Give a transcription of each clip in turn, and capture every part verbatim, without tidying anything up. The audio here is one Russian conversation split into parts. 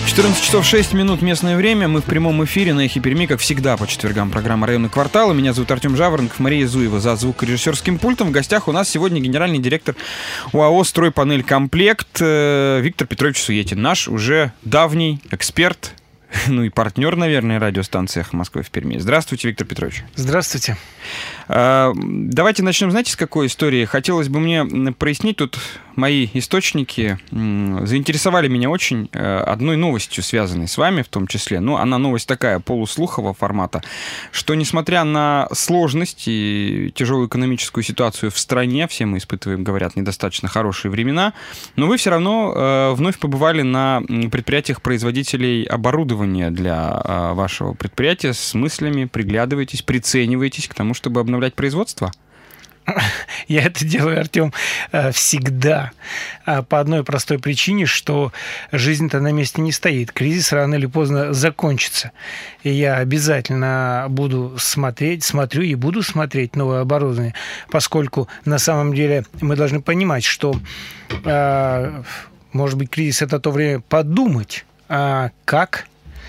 четырнадцать часов шесть минут местное время. Мы в прямом эфире на Эхе Перми, как всегда, по четвергам программа «Районный квартал». Меня зовут Артем Жаворонков, Мария Зуева за звукорежиссерским пультом. В гостях у нас сегодня генеральный директор ОАО «Стройпанель Комплект» Виктор Петрович Суетин. Наш уже давний эксперт, ну и партнер, наверное, радиостанции «Эхо Москвы» в Перми. Здравствуйте, Виктор Петрович. Здравствуйте. Давайте начнем, знаете, с какой истории? Хотелось бы мне прояснить, тут мои источники заинтересовали меня очень одной новостью, связанной с вами в том числе. Ну, она новость такая, полуслухового формата, что несмотря на сложность и тяжелую экономическую ситуацию в стране, все мы испытываем, говорят, недостаточно хорошие времена, но вы все равно вновь побывали на предприятиях производителей оборудования для вашего предприятия с мыслями, приглядываетесь, прицениваетесь к тому, чтобы обновлять производство? Я это делаю, Артем, всегда. По одной простой причине, что жизнь-то на месте не стоит. Кризис рано или поздно закончится. И я обязательно буду смотреть, смотрю и буду смотреть новое оборудование, поскольку на самом деле мы должны понимать, что, может быть, кризис – это то время подумать, как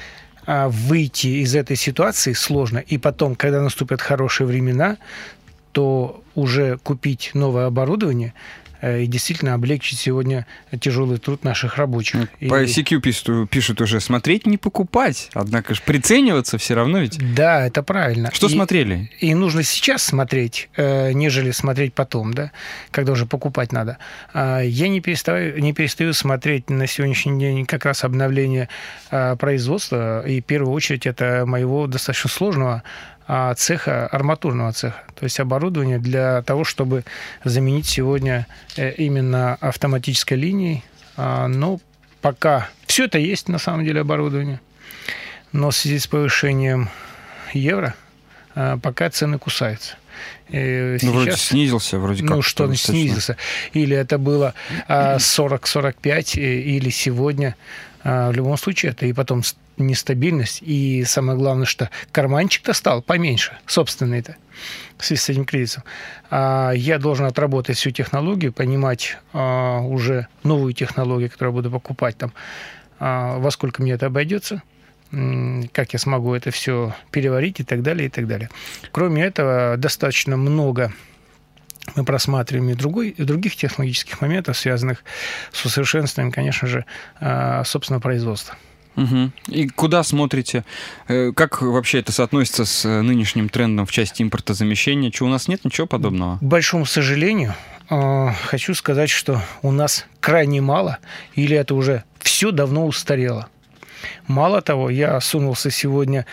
выйти из этой ситуации сложно, и потом, когда наступят хорошие времена, то уже купить новое оборудование и действительно облегчить сегодня тяжелый труд наших рабочих. По и... ай си кью пишут, пишут уже смотреть, не покупать. Однако же прицениваться все равно ведь. Да, это правильно. Что и, смотрели? И нужно сейчас смотреть, нежели смотреть потом, да, когда уже покупать надо. Я не перестаю, не перестаю смотреть на сегодняшний день как раз обновление производства. И в первую очередь это моего достаточно сложного цеха, арматурного цеха, то есть оборудование для того, чтобы заменить сегодня именно автоматической линией. Но пока все это есть на самом деле оборудование, но в связи с повышением евро пока цены кусаются. И ну, сейчас, вроде снизился, вроде как. Ну, что достаточно. Снизился. Или это было сорок сорок пять, или сегодня. В любом случае, это и потом нестабильность, и самое главное, что карманчик-то стал поменьше, собственный-то, в связи с этим кризисом. Я должен отработать всю технологию, понимать уже новую технологию, которую я буду покупать, там, во сколько мне это обойдется, как я смогу это все переварить и так далее, и так далее. Кроме этого, достаточно много мы просматриваем и, другой, и других технологических моментов, связанных с усовершенствованием, конечно же, собственного производства. Угу. И куда смотрите? Как вообще это соотносится с нынешним трендом в части импортозамещения? Что, у нас нет ничего подобного? К большому сожалению, хочу сказать, что у нас крайне мало, или это уже все давно устарело. Мало того, я сунулся сегодня,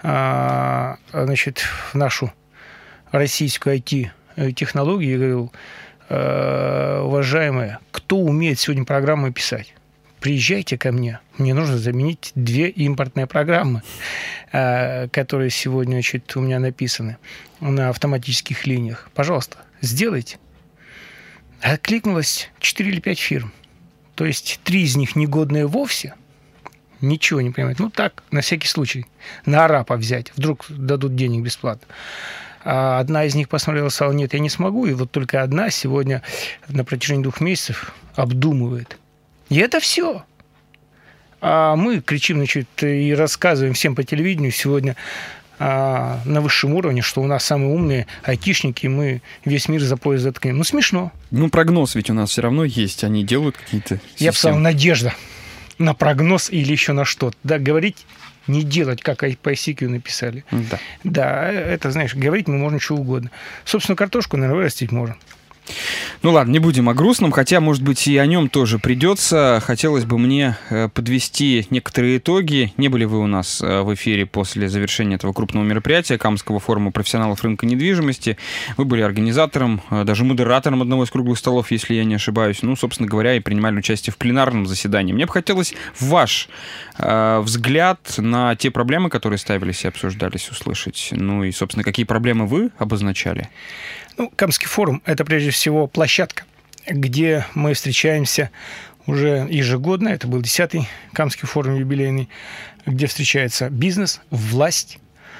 значит, в нашу российскую ай ти-технологию и говорил: уважаемые, кто умеет сегодня программы писать, приезжайте ко мне. Мне нужно заменить две импортные программы, которые сегодня, значит, у меня написаны на автоматических линиях. Пожалуйста, сделайте. Откликнулось четыре или пять фирм. То есть три из них негодные вовсе, ничего не понимают. Ну так, на всякий случай, на арапа взять. Вдруг дадут денег бесплатно. А одна из них посмотрела, сказала: нет, я не смогу. И вот только одна сегодня на протяжении двух месяцев обдумывает. И это все. А мы кричим, значит, и рассказываем всем по телевидению сегодня а, на высшем уровне, что у нас самые умные айтишники, и мы весь мир за пояс заткнем. Ну, смешно. Ну, прогноз ведь у нас все равно есть. Они делают какие-то системы. Я бы сказал, надежда на прогноз или еще на что-то. Да, говорить, не делать, как по ай си кью написали. Да. Да, это, знаешь, говорить мы можем что угодно. Собственно, картошку, наверное, вырастить можем. Ну ладно, не будем о грустном, хотя, может быть, и о нем тоже придется. Хотелось бы мне подвести некоторые итоги. Не были вы у нас в эфире после завершения этого крупного мероприятия Камского форума профессионалов рынка недвижимости. Вы были организатором, даже модератором одного из круглых столов, если я не ошибаюсь. Ну, собственно говоря, и принимали участие в пленарном заседании. Мне бы хотелось ваш э, взгляд на те проблемы, которые ставились и обсуждались, услышать. Ну и, собственно, какие проблемы вы обозначали? Ну, Камский форум – это прежде всего площадка, где мы встречаемся уже ежегодно. Это был десятый Камский форум юбилейный, где встречается бизнес, власть,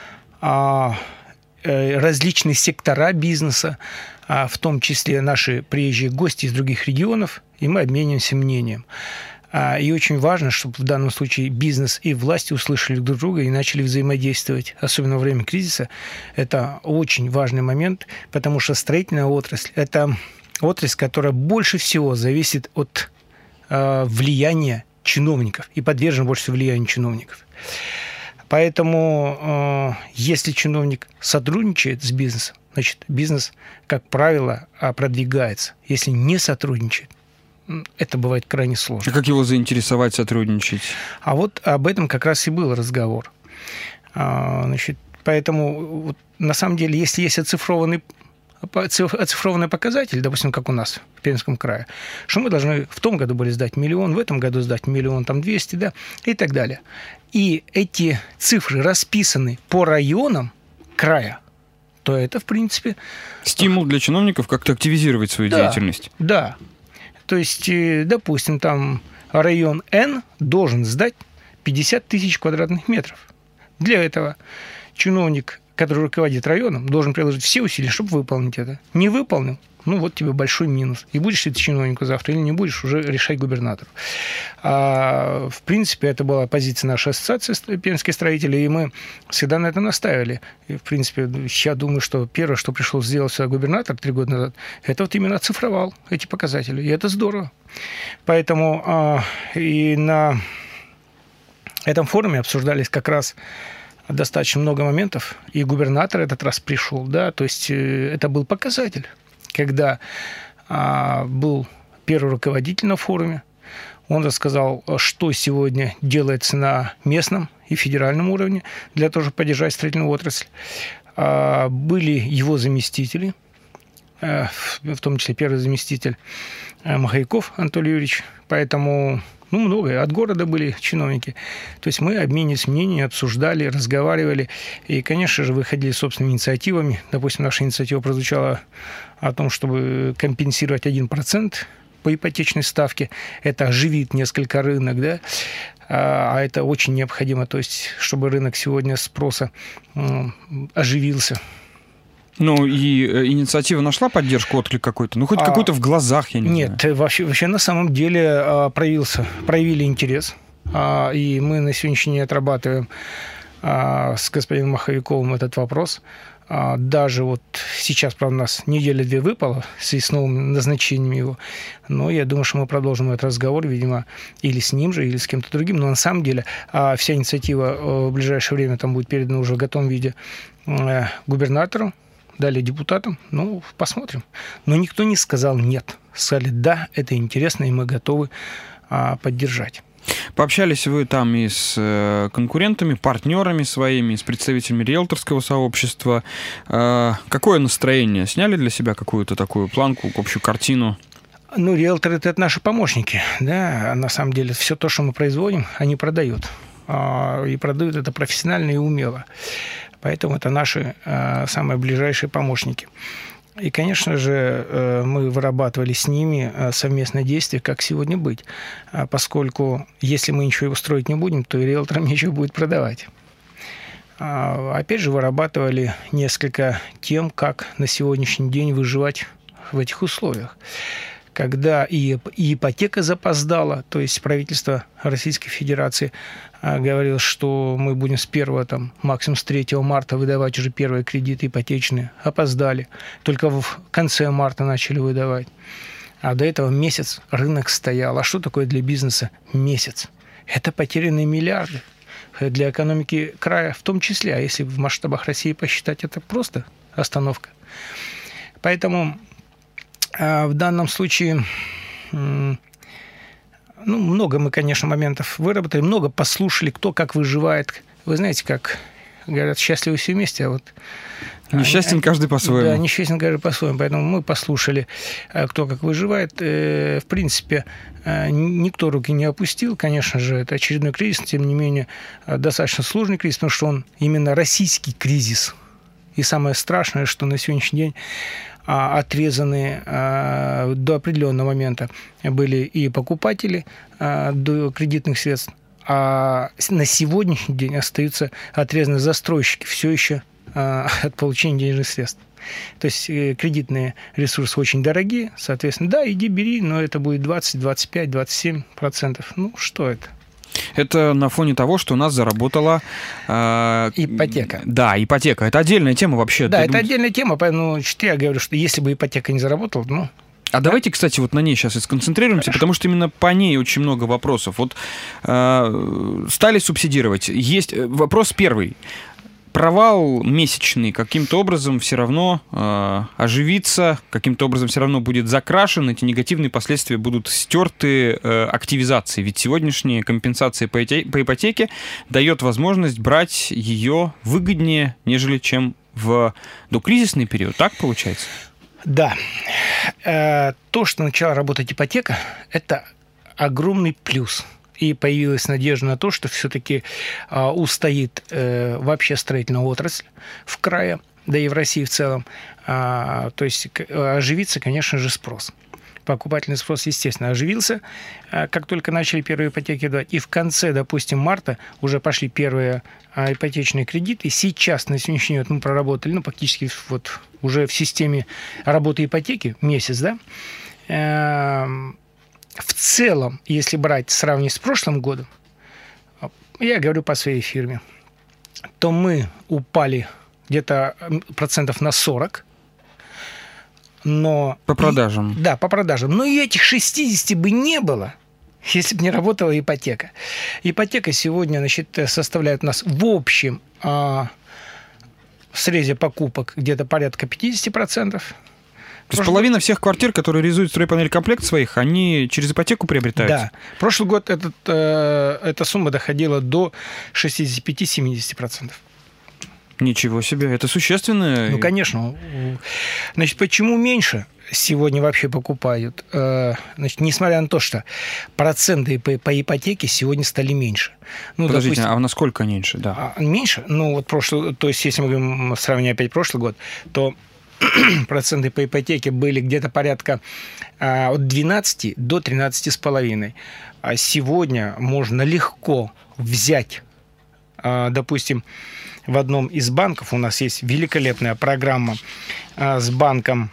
различные сектора бизнеса, в том числе наши приезжие гости из других регионов, и мы обмениваемся мнением. И очень важно, чтобы в данном случае бизнес и власти услышали друг друга и начали взаимодействовать, особенно во время кризиса. Это очень важный момент, потому что строительная отрасль – это отрасль, которая больше всего зависит от влияния чиновников и подвержена больше всего влиянию чиновников. Поэтому, если чиновник сотрудничает с бизнесом, значит, бизнес, как правило, продвигается. Если не сотрудничает, это бывает крайне сложно. А как его заинтересовать сотрудничать? А вот об этом как раз и был разговор. Значит, поэтому, вот, на самом деле, если есть оцифрованный оцифрованный показатель, допустим, как у нас в Пермском крае, что мы должны в том году были сдать миллион, в этом году сдать миллион, там двести, да, и так далее. И эти цифры расписаны по районам края, то это, в принципе... Стимул для чиновников как-то активизировать свою да, деятельность. Да. То есть, допустим, там район Н должен сдать пятьдесят тысяч квадратных метров. Для этого чиновник, который руководит районом, должен приложить все усилия, чтобы выполнить это. Не выполнил, ну вот тебе большой минус. И будешь ты чиновнику завтра или не будешь, уже решай губернатору. А, в принципе, это была позиция нашей ассоциации пермских строителей, и мы всегда на это настаивали. И, в принципе, я думаю, что первое, что пришел сделать сюда губернатор три года назад, это вот именно оцифровал эти показатели. И это здорово. Поэтому а, и на этом форуме обсуждались как раз достаточно много моментов, и губернатор этот раз пришел, да, то есть это был показатель, когда а, был первый руководитель на форуме, он рассказал, что сегодня делается на местном и федеральном уровне для того, чтобы поддержать строительную отрасль. А, были его заместители, а, в том числе первый заместитель а, Махайков Анатолий Юрьевич, поэтому... Ну, много. От города были чиновники. То есть мы обменивались мнениями, обсуждали, разговаривали. И, конечно же, выходили собственными инициативами. Допустим, наша инициатива прозвучала о том, чтобы компенсировать один процент по ипотечной ставке. Это оживит несколько рынок, да? А это очень необходимо. То есть, чтобы рынок сегодня спроса оживился. Ну, и инициатива нашла поддержку, отклик какой-то? Ну, хоть а, какой-то в глазах, я не нет, знаю. Нет, вообще, вообще на самом деле проявился, проявили интерес. И мы на сегодняшний день отрабатываем с господином Маховиковым этот вопрос. Даже вот сейчас, правда, у нас неделя-две выпало с новым назначением его. Но я думаю, что мы продолжим этот разговор, видимо, или с ним же, или с кем-то другим. Но на самом деле вся инициатива в ближайшее время там будет передана уже в готовом виде губернатору, далее депутатам, ну, посмотрим. Но никто не сказал нет. Сказали, да, это интересно, и мы готовы а, поддержать. Пообщались вы там и с конкурентами, партнерами своими, с представителями риэлторского сообщества. Какое настроение? Сняли для себя какую-то такую планку, общую картину? Ну, риэлторы – это наши помощники. Да? На самом деле, все то, что мы производим, они продают. И продают это профессионально и умело. Поэтому это наши э, самые ближайшие помощники. И, конечно же, э, мы вырабатывали с ними э, совместное действие, как сегодня быть. А поскольку, если мы ничего строить не будем, то и риэлторам ничего будет продавать. А, опять же, вырабатывали несколько тем, как на сегодняшний день выживать в этих условиях. Когда и, и ипотека запоздала, то есть правительство Российской Федерации а, говорило, что мы будем с первого, там, максимум с третьего марта выдавать уже первые кредиты ипотечные, опоздали. Только в конце марта начали выдавать. А до этого месяц рынок стоял. А что такое для бизнеса месяц? Это потерянные миллиарды. Для экономики края в том числе. А если в масштабах России посчитать, это просто остановка. Поэтому... В данном случае, ну, много мы, конечно, моментов выработали, много послушали, кто как выживает. Вы знаете, как говорят, счастливы все вместе, а вот... Несчастен они, каждый по-своему. Да, несчастен каждый по-своему. Поэтому мы послушали, кто как выживает. В принципе, никто руки не опустил. Конечно же, это очередной кризис, тем не менее, достаточно сложный кризис, потому что он именно российский кризис. И самое страшное, что на сегодняшний день отрезаны до определенного момента были и покупатели до кредитных средств, а на сегодняшний день остаются отрезаны застройщики все еще от получения денежных средств. То есть кредитные ресурсы очень дорогие, соответственно, да, иди бери, но это будет двадцать, двадцать пять, двадцать семь процентов. Ну, что это? Это на фоне того, что у нас заработала... Э, ипотека. Да, ипотека. Это отдельная тема вообще. Да, Ты это думаешь... отдельная тема, поэтому я говорю, что если бы ипотека не заработала, ну... А да? Давайте, кстати, вот на ней сейчас и сконцентрируемся, Хорошо. Потому что именно по ней очень много вопросов. Вот э, стали субсидировать. Есть вопрос первый. Провал месячный каким-то образом все равно э, оживится, каким-то образом все равно будет закрашен, эти негативные последствия будут стерты э, активизацией. Ведь сегодняшняя компенсация по, эти, по ипотеке дает возможность брать ее выгоднее, нежели чем в докризисный период. Так получается? Да. Э, то, что начала работать ипотека, это огромный плюс. И появилась надежда на то, что все-таки э, устоит э, вообще строительная отрасль в крае, да и в России в целом. А, то есть оживится, конечно же, спрос. Покупательный спрос, естественно, оживился, а, как только начали первые ипотеки давать. И в конце, допустим, марта уже пошли первые а, ипотечные кредиты. Сейчас, на сегодняшний день, мы проработали, ну, практически вот уже в системе работы ипотеки месяц, да, э, в целом, если брать, сравнивать с прошлым годом, я говорю по своей фирме, то мы упали где-то процентов на сорок. Но по продажам. И, да, по продажам. Но и этих шестьдесят бы не было, если бы не работала ипотека. Ипотека сегодня, значит, составляет у нас в общем а, в срезе покупок где-то порядка пятьдесят процентов. То есть половина всех квартир, которые реализуют стройпанель-комплект своих, они через ипотеку приобретаются? Да. Прошлый год этот, э, эта сумма доходила до шестьдесят пять - семьдесят процентов. Ничего себе, это существенно. Ну, конечно. Значит, почему меньше сегодня вообще покупают? Значит, несмотря на то, что проценты по, по ипотеке сегодня стали меньше. Ну, Подождите, допустим, а насколько меньше? Да. Меньше? Ну, вот прошлый, то есть, если мы говорим, сравниваем опять прошлый год, то проценты по ипотеке были где-то порядка а, от двенадцати до тринадцати с половиной. А сегодня можно легко взять, а, допустим, в одном из банков, у нас есть великолепная программа а, с банком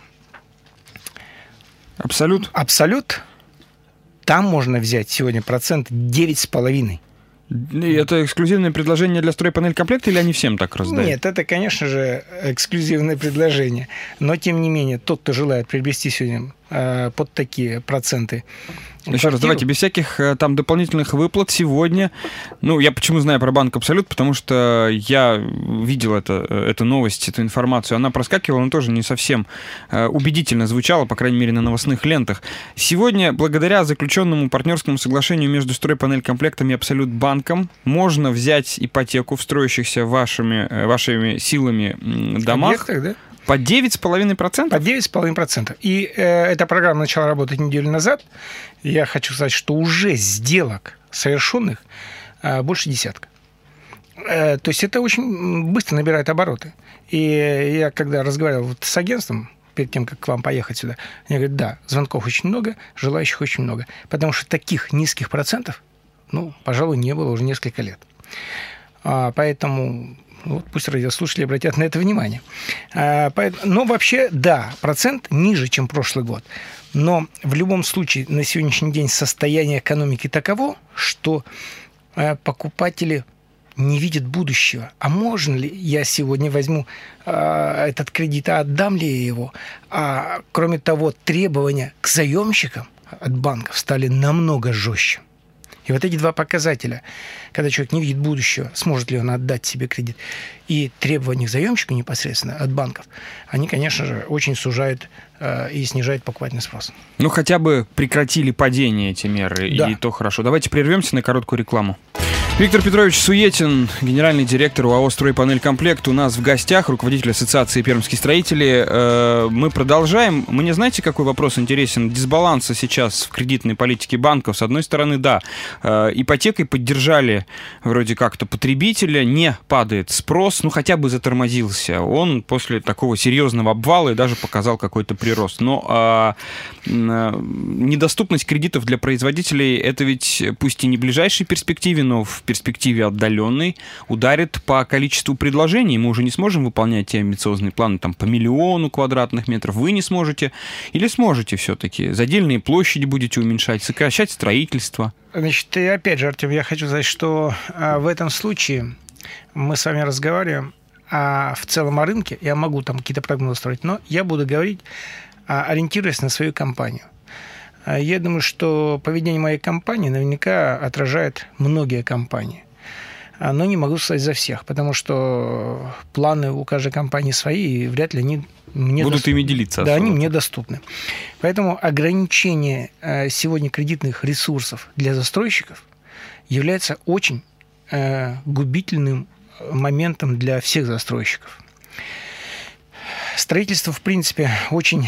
Абсолют. Абсолют. Там можно взять сегодня процент девять с половиной. Это эксклюзивное предложение для стройпанель-комплекта или они всем так раздают? Нет, это, конечно же, эксклюзивное предложение. Но, тем не менее, тот, кто желает приобрести сегодня э, под такие проценты Еще квартиру. Раз, давайте, без всяких там дополнительных выплат сегодня. Ну, я почему знаю про банк Абсолют, потому что я видел это, эту новость, эту информацию. Она проскакивала, но тоже не совсем убедительно звучала, по крайней мере, на новостных лентах. Сегодня, благодаря заключенному партнерскому соглашению между стройпанель-комплектом и Абсолют банком, можно взять ипотеку в строящихся вашими, вашими силами домах. Объектах, да? По девять с половиной процентов? По девять с половиной процентов. И э, эта программа начала работать неделю назад. Я хочу сказать, что уже сделок совершенных э, больше десятка. Э, то есть это очень быстро набирает обороты. И я когда разговаривал вот с агентством, перед тем, как к вам поехать сюда, они говорят, да, звонков очень много, желающих очень много. Потому что таких низких процентов, ну, пожалуй, не было уже несколько лет. А, поэтому... Вот пусть радиослушатели обратят на это внимание. Но вообще, да, процент ниже, чем прошлый год. Но в любом случае на сегодняшний день состояние экономики таково, что покупатели не видят будущего. А можно ли я сегодня возьму этот кредит, а отдам ли я его? А кроме того, требования к заемщикам от банков стали намного жестче. И вот эти два показателя, когда человек не видит будущего, сможет ли он отдать себе кредит, и требования к заемщику непосредственно от банков, они, конечно же, очень сужают э, и снижают покупательный спрос. Ну, хотя бы прекратили падение эти меры, да. И то хорошо. Давайте прервемся на короткую рекламу. Виктор Петрович Суетин, генеральный директор ОАО «Стройпанель-комплект», у нас в гостях, руководитель ассоциации «Пермские строители». Мы продолжаем. Мне знаете, какой вопрос интересен? Дисбаланса сейчас в кредитной политике банков. С одной стороны, да, ипотекой поддержали вроде как-то потребителя, не падает спрос, ну хотя бы затормозился. Он после такого серьезного обвала и даже показал какой-то прирост. Но а, недоступность кредитов для производителей, это ведь пусть и не в ближайшей перспективе, но в перспективе отдаленной ударит по количеству предложений. Мы уже не сможем выполнять те амбициозные планы там, по миллиону квадратных метров. Вы не сможете или сможете все-таки? Задельные площади будете уменьшать, сокращать строительство? Значит, и опять же, Артем, я хочу сказать, что а, в этом случае мы с вами разговариваем а, в целом о рынке. Я могу там какие-то прогнозы строить, но я буду говорить, а, ориентируясь на свою компанию. Я думаю, что поведение моей компании наверняка отражает многие компании. Но не могу сказать за всех, потому что планы у каждой компании свои, и вряд ли они мне будут доступны. Ими делиться. Да, они мне доступны. Поэтому ограничение сегодня кредитных ресурсов для застройщиков является очень губительным моментом для всех застройщиков. Строительство, в принципе, очень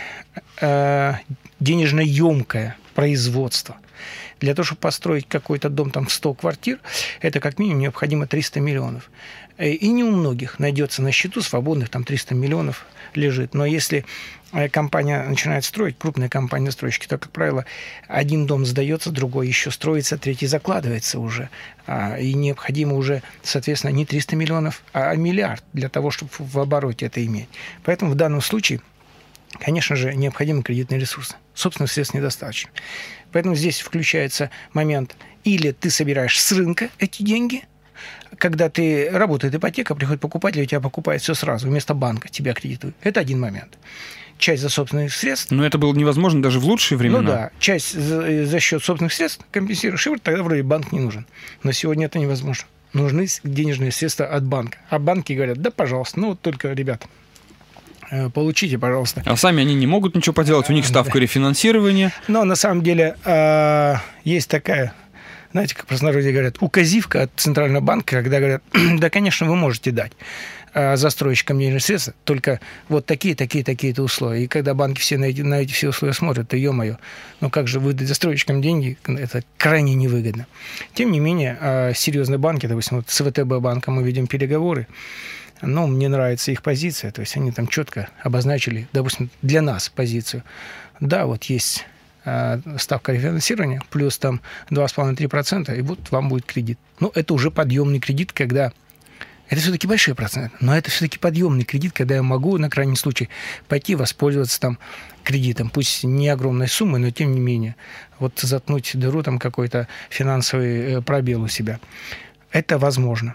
денежно-емкое производство. Для того, чтобы построить какой-то дом там, в сто квартир, это как минимум необходимо триста миллионов. И не у многих найдется на счету свободных там триста миллионов лежит. Но если компания начинает строить, крупные компании-застройщики, то, как правило, один дом сдается, другой еще строится, третий закладывается уже. И необходимо уже, соответственно, не триста миллионов, а миллиард для того, чтобы в обороте это иметь. Поэтому в данном случае, конечно же, необходимы кредитные ресурсы. Собственных средств недостаточно. Поэтому здесь включается момент, или ты собираешь с рынка эти деньги, когда ты работает ипотека, приходит покупатель, у тебя покупает все сразу, вместо банка тебя кредитуют. Это один момент. Часть за собственных средств. Но это было невозможно даже в лучшие времена. Ну да, часть за, за счет собственных средств компенсируешь, и тогда вроде банк не нужен. Но сегодня это невозможно. Нужны денежные средства от банка. А банки говорят, да, пожалуйста, ну вот только, ребята, получите, пожалуйста. А сами они не могут ничего поделать, у них ставка рефинансирования. Но на самом деле есть такая, знаете, как в простонародье говорят, указивка от Центрального банка, когда говорят, да, конечно, вы можете дать застройщикам денежные средства, только вот такие, такие, такие-то условия. И когда банки все на эти, на эти все условия смотрят, то, ё-моё, ну как же выдать застройщикам деньги, это крайне невыгодно. Тем не менее, серьезные банки, допустим, вот с ВТБ банком мы ведем переговоры, но мне нравится их позиция, то есть они там четко обозначили, допустим, для нас позицию. Да, вот есть э, ставка рефинансирования, плюс там два с половиной - три процента, и вот вам будет кредит. Ну, это уже подъемный кредит, когда... Это все-таки большой процент, но это все-таки подъемный кредит, когда я могу, на крайний случай, пойти воспользоваться там кредитом, пусть не огромной суммой, но тем не менее, вот заткнуть дыру, там какой-то финансовый пробел у себя. Это возможно.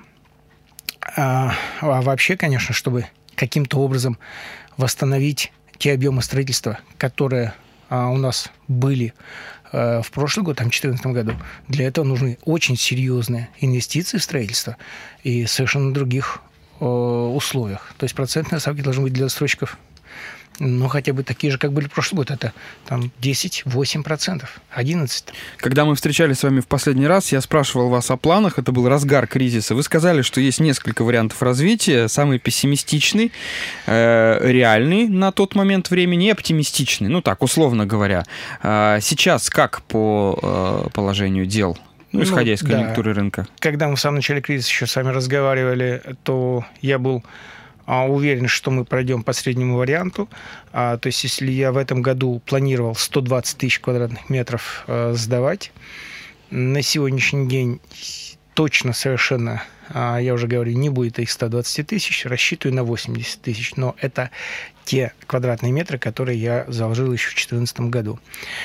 А, а вообще, конечно, чтобы каким-то образом восстановить те объемы строительства, которые а, у нас были а, в прошлый год, там, в две тысячи четырнадцатом году, для этого нужны очень серьезные инвестиции в строительство и совершенно других а, условиях. То есть процентные ставки должны быть для застройщиков, ну, хотя бы такие же, как были в прошлый год. Это там десять - восемь процентов, одиннадцать процентов. Когда мы встречались с вами в последний раз, я спрашивал вас о планах. Это был разгар кризиса. Вы сказали, что есть несколько вариантов развития. Самый пессимистичный, э, реальный на тот момент времени и оптимистичный. Ну, так, условно говоря. А сейчас как по э, положению дел? Ну, исходя ну, из конъюнктуры да. рынка. Когда мы в самом начале кризиса еще с вами разговаривали, то я был... уверен, что мы пройдем по среднему варианту. То есть, если я в этом году планировал сто двадцать тысяч квадратных метров сдавать, на сегодняшний день точно совершенно, я уже говорю, не будет их ста двадцати тысяч, рассчитываю на восемьдесят тысяч. Но это те квадратные метры, которые я заложил еще в две тысячи четырнадцатом году.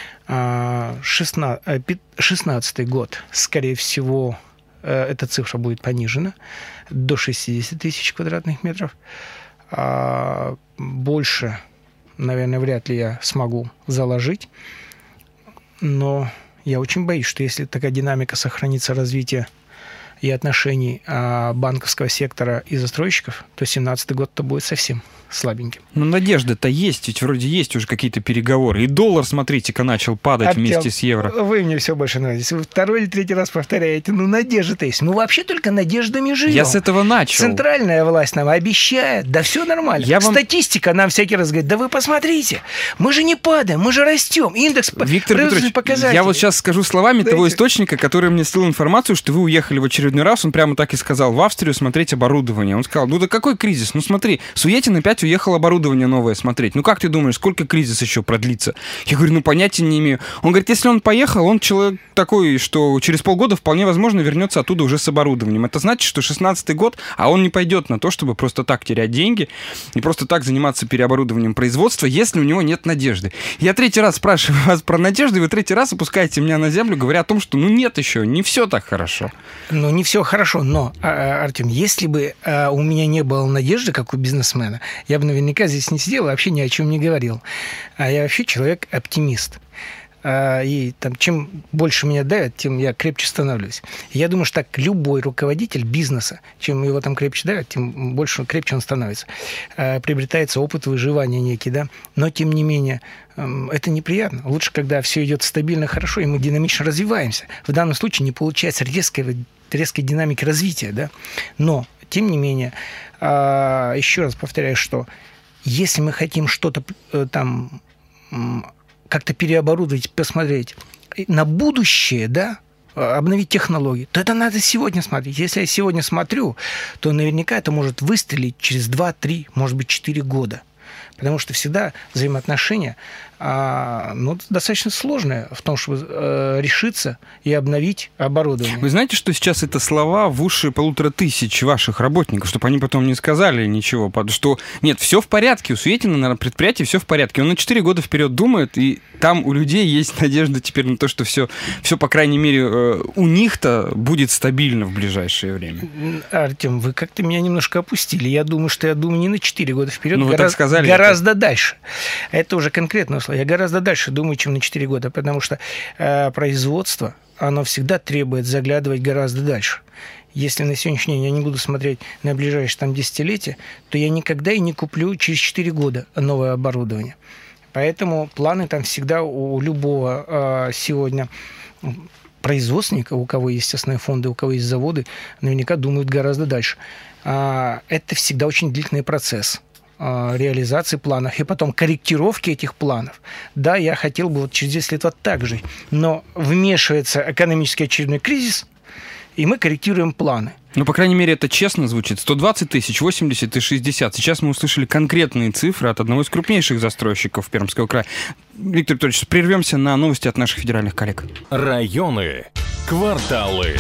шестнадцатый год, скорее всего, эта цифра будет понижена до шестидесяти тысяч квадратных метров. А больше, наверное, вряд ли я смогу заложить. Но я очень боюсь, что если такая динамика сохранится развития и отношений банковского сектора и застройщиков, то две тысячи семнадцатый год-то будет совсем слабеньким. Ну, надежда-то есть, ведь вроде есть уже какие-то переговоры. И доллар, смотрите-ка, начал падать Артем, вместе с евро. Вы мне все больше нравитесь. Вы второй или третий раз повторяете, ну, надежда-то есть. Мы вообще только надеждами живем. Я с этого начал. Центральная власть нам обещает, да все нормально. Я вам... Статистика нам всякий раз говорит, да вы посмотрите, мы же не падаем, мы же растем. Индекс Виктор Петрович, показателей. Я вот сейчас скажу словами Дайте. того источника, который мне слил информацию, что вы уехали в очередной раз. Он прямо так и сказал, в Австрию смотреть оборудование. Он сказал, ну да какой кризис? Ну смотри, Суетин опять опять уехал оборудование новое смотреть. Ну как ты думаешь, сколько кризис еще продлится? Я говорю, ну понятия не имею. Он говорит, если он поехал, он человек такой, что через полгода вполне возможно вернется оттуда уже с оборудованием. Это значит, что шестнадцатый год, а он не пойдет на то, чтобы просто так терять деньги и просто так заниматься переоборудованием производства, если у него нет надежды. Я третий раз спрашиваю вас про надежду, и вы третий раз опускаете меня на землю, говоря о том, что ну нет еще, не все так хорошо. Ну, не все хорошо, но, Артем, если бы у меня не было надежды, как у бизнесмена, я бы наверняка здесь не сидел и вообще ни о чем не говорил. А я вообще человек-оптимист. И там, чем больше меня давят, тем я крепче становлюсь. Я думаю, что так любой руководитель бизнеса, чем его там крепче давят, тем больше, крепче он становится. Приобретается опыт выживания некий, да. Но, тем не менее, это неприятно. Лучше, когда все идет стабильно, хорошо, и мы динамично развиваемся. В данном случае не получается резкой, резкой динамики развития, да. Но, тем не менее, еще раз повторяю, что если мы хотим что-то там как-то переоборудовать, посмотреть на будущее, да, обновить технологии, то это надо сегодня смотреть. Если я сегодня смотрю, то наверняка это может выстрелить через два-три, может быть, четыре года. Потому что всегда взаимоотношения а, ну, достаточно сложные в том, чтобы э, решиться и обновить оборудование. Вы знаете, что сейчас это слова в уши полутора тысяч ваших работников, чтобы они потом не сказали ничего, потому что нет, все в порядке, у Суетина на предприятии все в порядке. Он на четыре года вперед думает, и там у людей есть надежда теперь на то, что все, все по крайней мере, у них-то будет стабильно в ближайшее время. Артем, вы как-то меня немножко опустили. Я думаю, что я думаю не на четыре года вперед, ну, гораздо, сказали, гораздо это... дальше. Это уже конкретное условие. Я гораздо дальше думаю, чем на четыре года, потому что э, производство, оно всегда требует заглядывать гораздо дальше. Если на сегодняшний день я не буду смотреть на ближайшие там, десятилетия, то я никогда и не куплю через четыре года новое оборудование. Поэтому планы там всегда у любого э, сегодня производственника, у кого есть основные фонды, у кого есть заводы, наверняка думают гораздо дальше. А, это всегда очень длительный процесс реализации планов и потом корректировки этих планов. Да, я хотел бы вот через десять лет вот так же, но вмешивается экономический очередной кризис, и мы корректируем планы. Ну, по крайней мере, это честно звучит. сто двадцать тысяч, восемьдесят и шестьдесят. Сейчас мы услышали конкретные цифры от одного из крупнейших застройщиков Пермского края. Виктор Петрович, прервемся на новости от наших федеральных коллег. Районы, кварталы.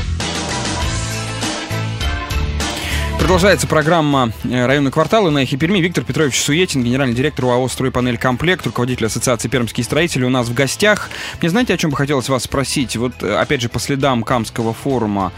Продолжается программа «Районные кварталы» на Эхе Перми. Виктор Петрович Суетин, генеральный директор ОАО «Стройпанель Комплект», руководитель Ассоциации «Пермские строители» у нас в гостях. Мне знаете, о чем бы хотелось вас спросить? Вот, опять же, по следам Камского форума,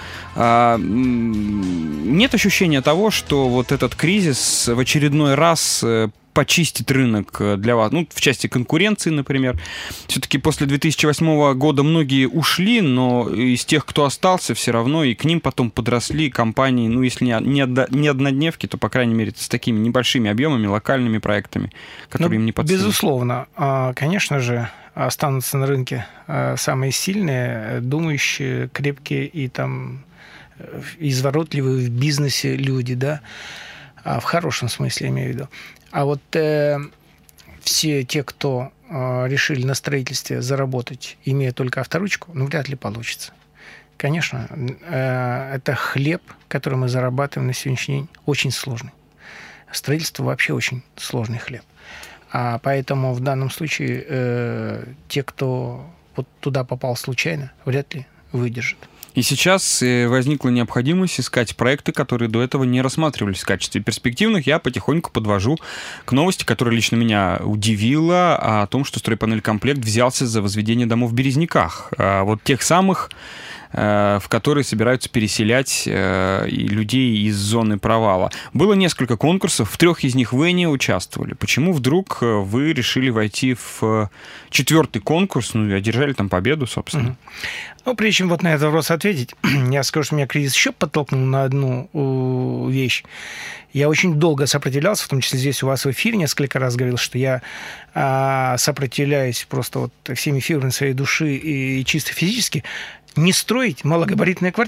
нет ощущения того, что вот этот кризис в очередной раз почистить рынок для вас, ну, в части конкуренции, например. Все-таки после две тысячи восьмого года многие ушли, но из тех, кто остался, все равно и к ним потом подросли компании, ну, если не, не однодневки, то, по крайней мере, с такими небольшими объемами, локальными проектами, которые ну, им не под силу. Безусловно. Конечно же, останутся на рынке самые сильные, думающие, крепкие и там изворотливые в бизнесе люди, да, в хорошем смысле, я имею в виду. А вот э, все те, кто э, решили на строительстве заработать, имея только авторучку, ну, вряд ли получится. Конечно, э, это хлеб, который мы зарабатываем на сегодняшний день, очень сложный. Строительство вообще очень сложный хлеб. А поэтому в данном случае э, те, кто вот туда попал случайно, вряд ли выдержат. И сейчас возникла необходимость искать проекты, которые до этого не рассматривались в качестве перспективных. Я потихоньку подвожу к новости, которая лично меня удивила, о том, что «Стройпанель Комплект» взялся за возведение домов в Березниках. Вот тех самых, в которые собираются переселять людей из зоны провала. Было несколько конкурсов, в трех из них вы не участвовали. Почему вдруг вы решили войти в четвертый конкурс, ну и одержали там победу, собственно? Ну, прежде чем вот на этот вопрос ответить, я скажу, что меня кризис еще подтолкнул на одну вещь. Я очень долго сопротивлялся, в том числе здесь у вас в эфире несколько раз говорил, что я а, сопротивляюсь просто вот всеми фибрами своей души и, и чисто физически не строить малогабаритные квартиры.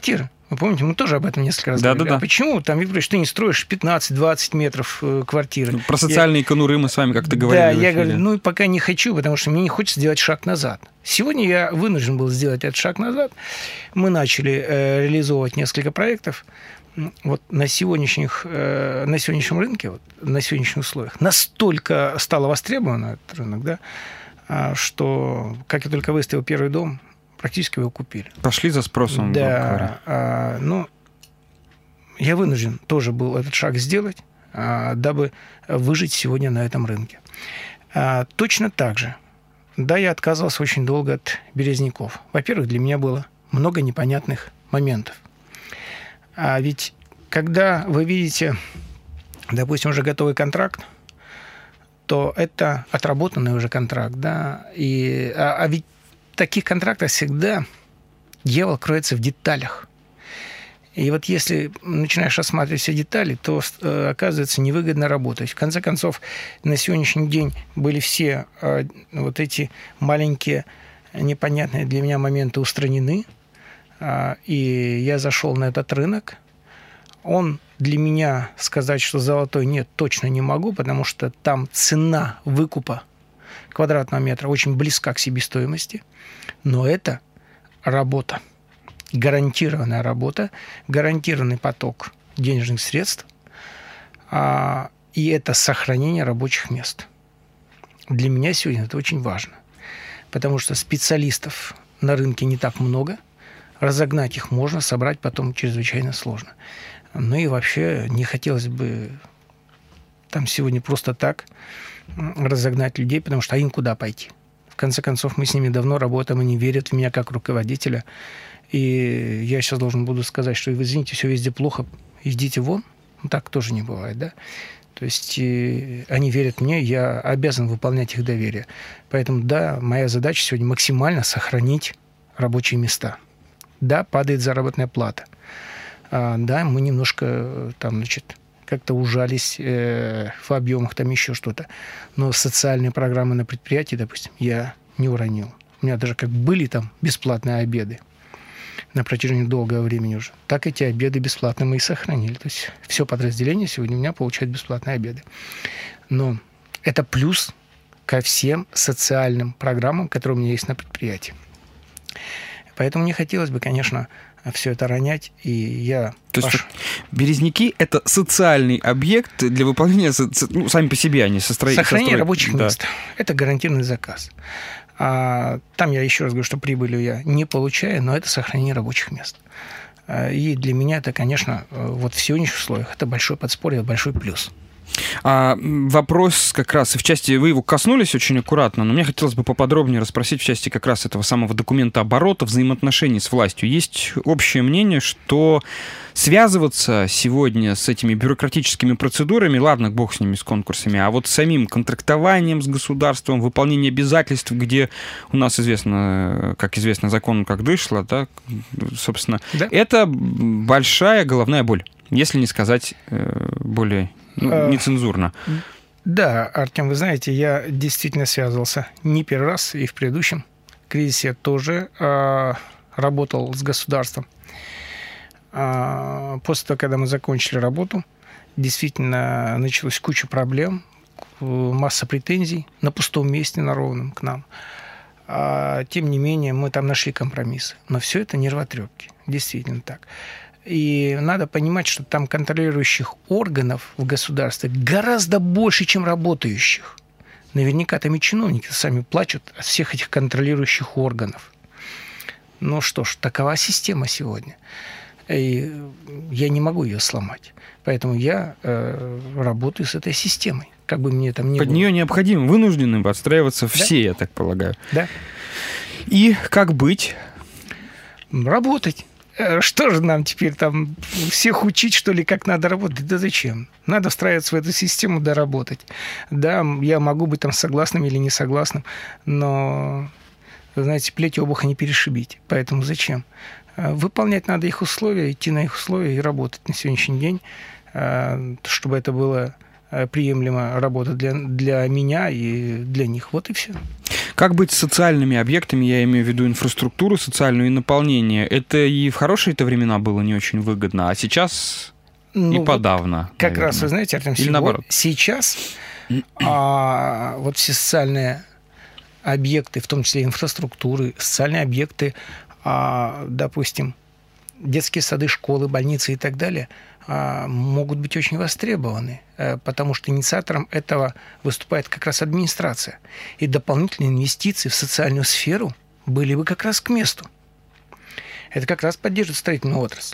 Вы помните, мы тоже об этом несколько раз да, говорили. Да, да. А почему, там, Виктор Ильич, ты не строишь пятнадцать-двадцать метров э, квартиры? Про социальные я... конуры мы с вами как-то говорили. Да, я говорю, ну, пока не хочу, потому что мне не хочется сделать шаг назад. Сегодня я вынужден был сделать этот шаг назад. Мы начали э, реализовывать несколько проектов. Вот на, сегодняшних, э, на сегодняшнем рынке, вот, на сегодняшних условиях, настолько стало востребовано этот рынок, да, что, как я только выставил первый дом, практически его купили. Пошли за спросом. Да, а, ну, я вынужден тоже был этот шаг сделать, а, дабы выжить сегодня на этом рынке. А, точно так же, да, я отказывался очень долго от березняков. Во-первых, для меня было много непонятных моментов. А ведь, когда вы видите, допустим, уже готовый контракт, то это отработанный уже контракт, да, и, а, а ведь в таких контрактах всегда дьявол кроется в деталях. И вот если начинаешь рассматривать все детали, то э, оказывается невыгодно работать. В конце концов, на сегодняшний день были все э, вот эти маленькие непонятные для меня моменты устранены. Э, и я зашел на этот рынок. Он для меня, сказать, что золотой, нет, точно не могу, потому что там цена выкупа квадратного метра очень близка к себестоимости. Но это работа. Гарантированная работа, гарантированный поток денежных средств, а, и это сохранение рабочих мест. Для меня сегодня это очень важно, потому что специалистов на рынке не так много, разогнать их можно, собрать потом чрезвычайно сложно. Ну и вообще не хотелось бы там сегодня просто так разогнать людей, потому что а им куда пойти? В конце концов, мы с ними давно работаем, они верят в меня как руководителя. И я сейчас должен буду сказать, что, вы извините, все везде плохо, идите вон. Ну, так тоже не бывает, да? То есть э, они верят мне, я обязан выполнять их доверие. Поэтому, да, моя задача сегодня максимально сохранить рабочие места. Да, падает заработная плата. А, да, мы немножко там, значит, как-то ужались э, в объемах, там еще что-то. Но социальные программы на предприятии, допустим, я не уронил. У меня даже как были там бесплатные обеды на протяжении долгого времени уже, так эти обеды бесплатно мы и сохранили. То есть все подразделение сегодня у меня получает бесплатные обеды. Но это плюс ко всем социальным программам, которые у меня есть на предприятии. Поэтому не хотелось бы, конечно, все это ронять, и я... То есть березняки — это социальный объект для выполнения, ну, сами по себе они состроят... Сохранение состроят... рабочих да. мест. Это гарантированный заказ. А там я еще раз говорю, что прибылью я не получаю, но это сохранение рабочих мест. И для меня это, конечно, вот в сегодняшних условиях это большое подспорье, большой плюс. А вопрос как раз, и в части, вы его коснулись очень аккуратно, но мне хотелось бы поподробнее расспросить в части как раз этого самого документа оборота, взаимоотношений с властью. Есть общее мнение, что связываться сегодня с этими бюрократическими процедурами, ладно, бог с ними, с конкурсами, а вот с самим контрактованием с государством, выполнением обязательств, где у нас известно, как известно, закон как дышло, да, собственно, да. Это большая головная боль, если не сказать более... Ну, нецензурно. Да, Артем, вы знаете, я действительно связывался не первый раз, и в предыдущем кризисе тоже э, работал с государством. Э, после того, когда мы закончили работу, действительно началась куча проблем, масса претензий на пустом месте, на ровном к нам. А, тем не менее, мы там нашли компромиссы. Но все это нервотрепки, действительно так. И надо понимать, что там контролирующих органов в государстве гораздо больше, чем работающих. Наверняка там и чиновники сами плачут от всех этих контролирующих органов. Ну что ж, такова система сегодня. И я не могу ее сломать. Поэтому я э, работаю с этой системой. Как бы мне там ни Под было. нее необходимо, вынуждены подстраиваться да? все, я так полагаю. Да. И как быть? Работать. Что же нам теперь там всех учить, что ли, как надо работать? Да зачем? Надо встраиваться в эту систему, да работать. Да, я могу быть там согласным или не согласным, но, вы знаете, плеть обуха не перешибить. Поэтому зачем? Выполнять надо их условия, идти на их условия и работать на сегодняшний день, чтобы это было приемлемая работа для, для меня и для них. Вот и все. Как быть с социальными объектами, я имею в виду инфраструктуру социальную и наполнение? Это и в хорошие-то времена было не очень выгодно, а сейчас ну, и подавно. Вот как наверное. Раз, вы знаете, Артем, Или наоборот? Сейчас а, вот все социальные объекты, в том числе инфраструктуры, социальные объекты, а, допустим, детские сады, школы, больницы и так далее, а, могут быть очень востребованы, а, потому что инициатором этого выступает как раз администрация. И дополнительные инвестиции в социальную сферу были бы как раз к месту. Это как раз поддерживает строительную отрасль.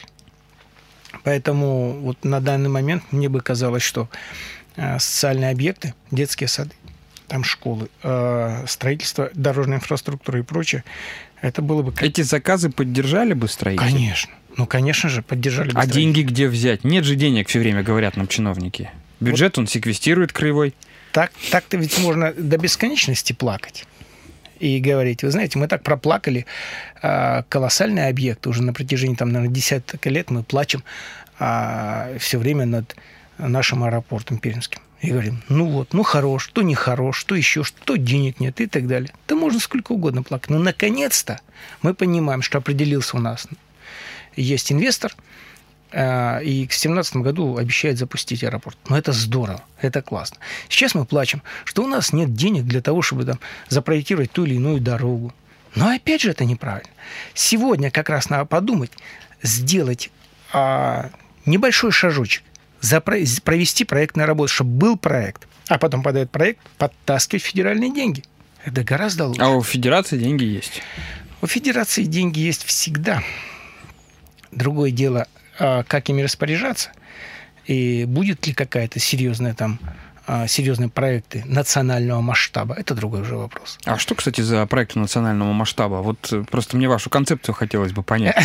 Поэтому вот на данный момент мне бы казалось, что а, социальные объекты, детские сады, там школы, а, строительство дорожной инфраструктуры и прочее, это было бы... Эти заказы поддержали бы строители? Конечно. Ну, конечно же, поддержали бы А строители. деньги где взять? Нет же денег, все время говорят нам чиновники. Бюджет вот. Он секвестирует краевой. Так, так-то ведь можно до бесконечности плакать и говорить. Вы знаете, мы так проплакали а, колоссальные объекты. Уже на протяжении, там, наверное, десятка лет мы плачем а, все время над нашим аэропортом пермским. И говорим, ну вот, ну хорош, то не хорош, то еще, что денег нет и так далее. Да можно сколько угодно плакать. Но наконец-то мы понимаем, что определился у нас. Есть инвестор, и к две тысячи семнадцатому году обещает запустить аэропорт. Но это здорово, это классно. Сейчас мы плачем, что у нас нет денег для того, чтобы там запроектировать ту или иную дорогу. Но опять же это неправильно. Сегодня как раз надо подумать, сделать а, небольшой шажочек, запро- провести проектную работу, чтобы был проект, а потом подает проект, подтаскивать федеральные деньги. Это гораздо лучше. А у федерации деньги есть? У федерации деньги есть всегда. Другое дело, как ими распоряжаться, и будет ли какая-то серьезная там, серьезные проекты национального масштаба, это другой уже вопрос. А что, кстати, за проекты национального масштаба? Вот просто мне вашу концепцию хотелось бы понять.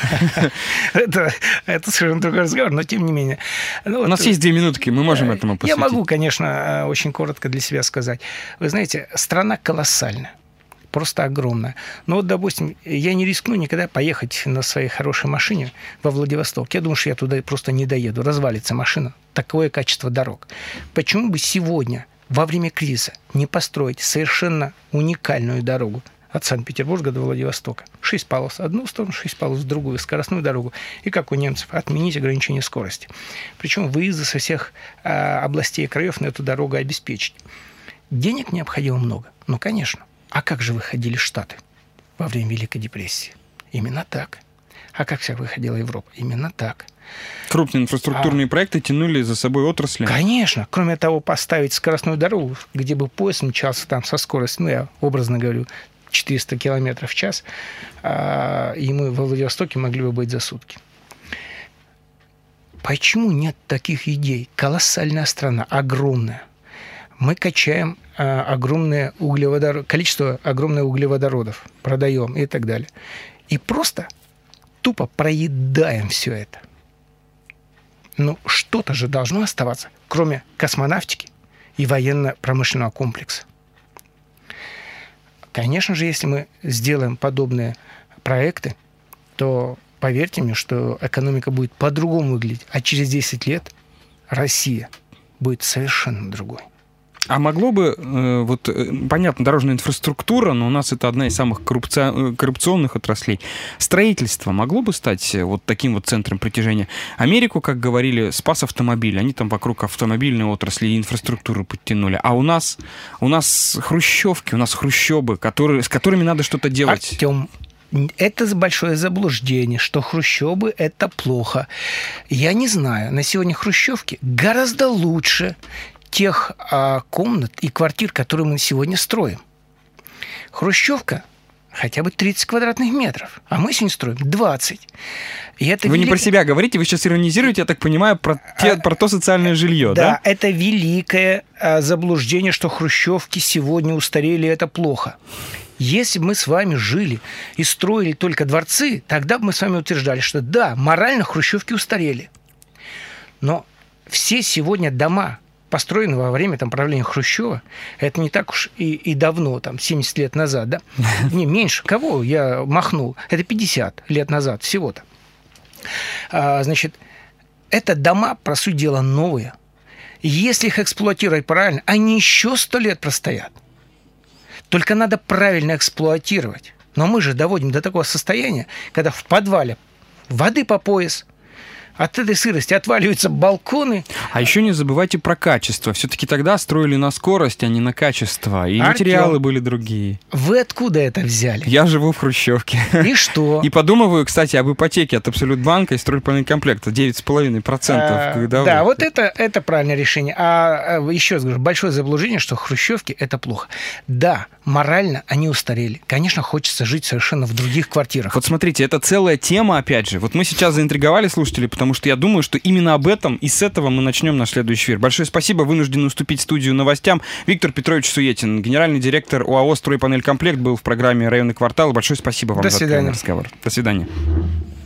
Это совершенно другой разговор, но тем не менее. У нас есть две минутки, мы можем этому посвятить. Я могу, конечно, очень коротко для себя сказать. Вы знаете, страна колоссальная. Просто огромная. Но вот, допустим, я не рискну никогда поехать на своей хорошей машине во Владивосток. Я думаю, что я туда просто не доеду. Развалится машина. Такое качество дорог. Почему бы сегодня, во время кризиса, не построить совершенно уникальную дорогу от Санкт-Петербурга до Владивостока? Шесть полос в одну сторону, шесть полос в другую, скоростную дорогу. И, как у немцев, отменить ограничение скорости. Причем выезды со всех а, областей и краев на эту дорогу обеспечить. Денег необходимо много. Ну, конечно. А как же выходили Штаты во время Великой депрессии? Именно так. А как вся выходила Европа? Именно так. Крупные инфраструктурные а... проекты тянули за собой отрасли? Конечно. Кроме того, поставить скоростную дорогу, где бы поезд мчался там со скоростью, ну, я образно говорю, четыреста километров в час, и мы во Владивостоке могли бы быть за сутки. Почему нет таких идей? Колоссальная страна, огромная. Мы качаем а, огромное углеводород, количество огромных углеводородов, продаем и так далее. И просто тупо проедаем все это. Ну, что-то же должно оставаться, кроме космонавтики и военно-промышленного комплекса. Конечно же, если мы сделаем подобные проекты, то поверьте мне, что экономика будет по-другому выглядеть. А через десять лет Россия будет совершенно другой. А могло бы, э, вот, э, понятно, дорожная инфраструктура, но у нас это одна из самых коррупци... коррупционных отраслей. Строительство могло бы стать вот таким вот центром притяжения? Америку, как говорили, спас автомобиль. Они там вокруг автомобильной отрасли и инфраструктуры подтянули. А у нас, у нас хрущевки, у нас хрущобы, которые, с которыми надо что-то делать. Артем, это большое заблуждение, что хрущобы – это плохо. Я не знаю. На сегодня хрущевки гораздо лучше тех а, комнат и квартир, которые мы сегодня строим. Хрущевка хотя бы тридцать квадратных метров, а мы сегодня строим двадцать. И это вы велик... не про себя говорите, вы сейчас иронизируете, я так понимаю, про, те, а, про то социальное жилье, да? Да, это великое а, заблуждение, что хрущевки сегодня устарели, это плохо. Если бы мы с вами жили и строили только дворцы, тогда бы мы с вами утверждали, что да, морально хрущевки устарели. Но все сегодня дома, построены во время там, правления Хрущева, это не так уж и, и давно, там, семьдесят лет назад, да? Не, меньше. Кого я махнул? Это пятьдесят лет назад всего-то. А, значит, это дома, по сути дела, новые. Если их эксплуатировать правильно, они еще сто лет простоят. Только надо правильно эксплуатировать. Но мы же доводим до такого состояния, когда в подвале воды по пояс, от этой сырости отваливаются балконы. А еще не забывайте про качество. Все-таки тогда строили на скорость, а не на качество. И Артём, материалы были другие. Вы откуда это взяли? Я живу в хрущевке. И что? И подумываю, кстати, об ипотеке от Абсолютбанка и стройпанельного комплекта. девять с половиной процентов А, годовых. Да, вот это, это правильное решение. А а, еще раз говорю, большое заблуждение, что хрущевки – это плохо. Да, морально они устарели. Конечно, хочется жить совершенно в других квартирах. Вот смотрите, это целая тема, опять же. Вот мы сейчас заинтриговали слушателей, потому что я думаю, что именно об этом и с этого мы начнем наш следующий эфир. Большое спасибо. Вынужден уступить студию новостям. Виктор Петрович Суетин, генеральный директор ОАО «Стройпанель Комплект», был в программе «Районный квартал». Большое спасибо вам До за свидания. разговор. До свидания.